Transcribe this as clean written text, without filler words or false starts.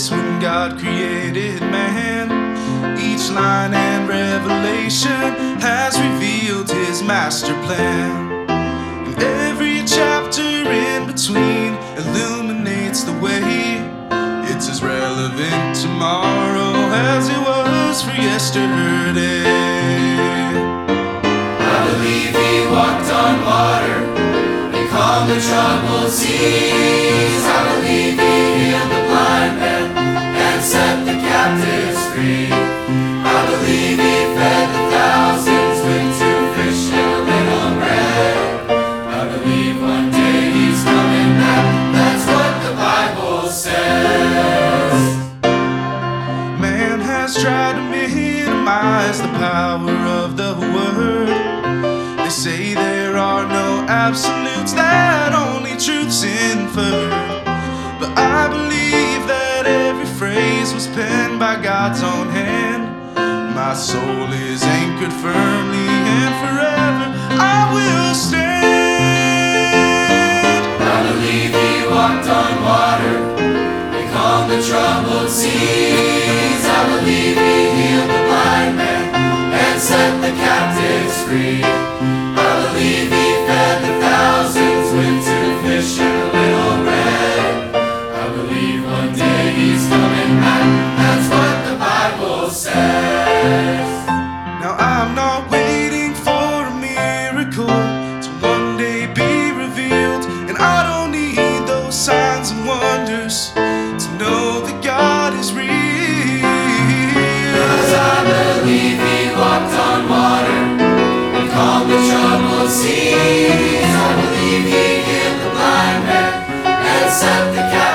since when God created man. Each line and revelation has revealed his master plan. And every chapter in between illuminates the way. It's as relevant tomorrow as it was for yesterday. I believe he walked on water and calmed the troubled seas. I believe he healed the blind man and set the captives free. I believe he fed the thousands with 2 fish and a little bread. I believe one day he's coming back. That's what the Bible says. Man has tried to minimize the power of the word. They say there are no absolutes, that only truth's inferred. But I believe that every phrase was penned by God's own hand. My soul is anchored firmly, and forever I will stand. I believe he walked on water and calmed the troubled seas. I believe he healed the blind man and set the captives free. I believe he fed the thousands with 2 fish and a little bread. I believe one day he's coming back. That's what the Bible says. Now I'm not waiting for a miracle to one day be revealed, and I don't need those signs and wonders to know that God is real. 'Cause I believe he walked on water and calmed the troubled seas. I believe he healed the blind man and set the captives